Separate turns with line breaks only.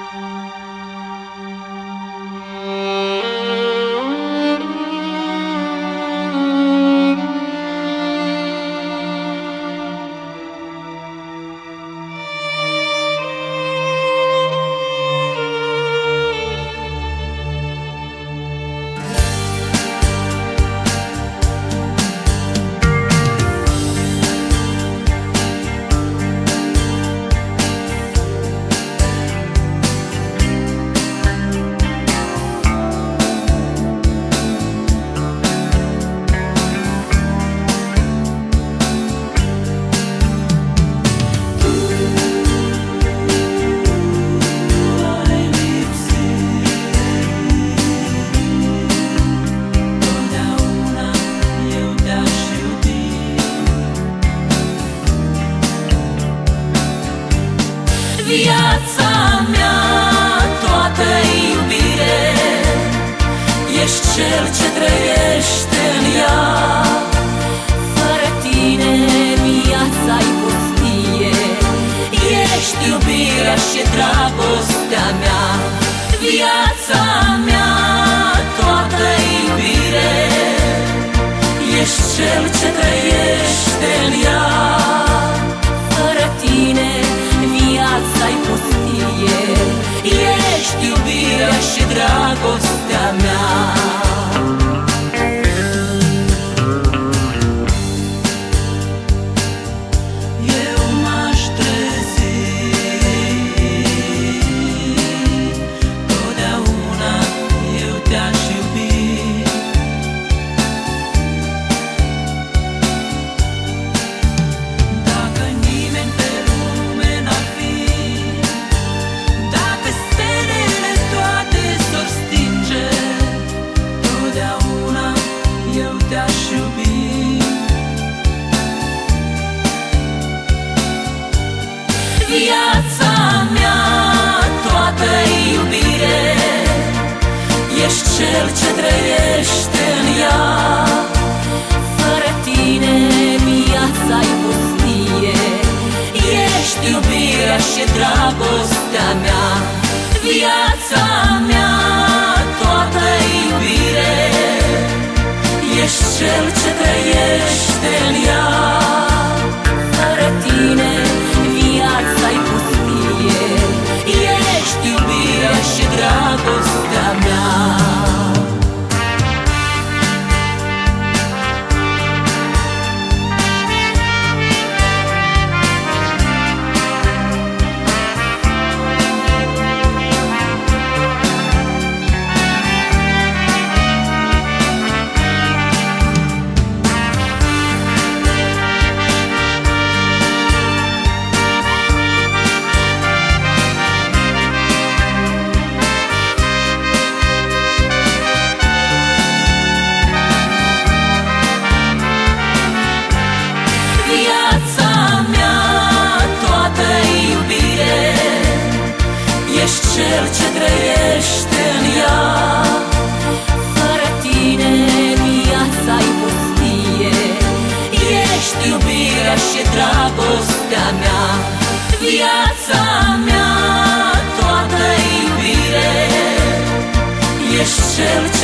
Viața mea, toată iubire, ești cel ce trăiește în ea. Fără tine viața-i pustie, ești iubirea și dragostea mea. Viața mea, toată iubire, ești cel ce trăiește în ea. Fără tine viața-i pustie, ești iubirea și dragostea mea. Eu m-aș trezi, totdeauna eu te-aș iubi. Dacă nimeni pe lume n-ar fi, dacă stelele toate s-or stinge, totdeauna eu te-aș iubi. Viața mea, toată iubire, ești cel ce trăiește în ea. Fără tine viața-i pustie, ești iubirea și dragostea mea. Viața mea, toată iubire, ești cel ce trăiește în ea. Fără tine viața-i pustie, ești iubirea și dragostea mea. Ești cel ce trăiește în ea. Fără tine viața-i pustie, ești iubirea și dragostea mea. Viața mea, toată iubire, ești cel ce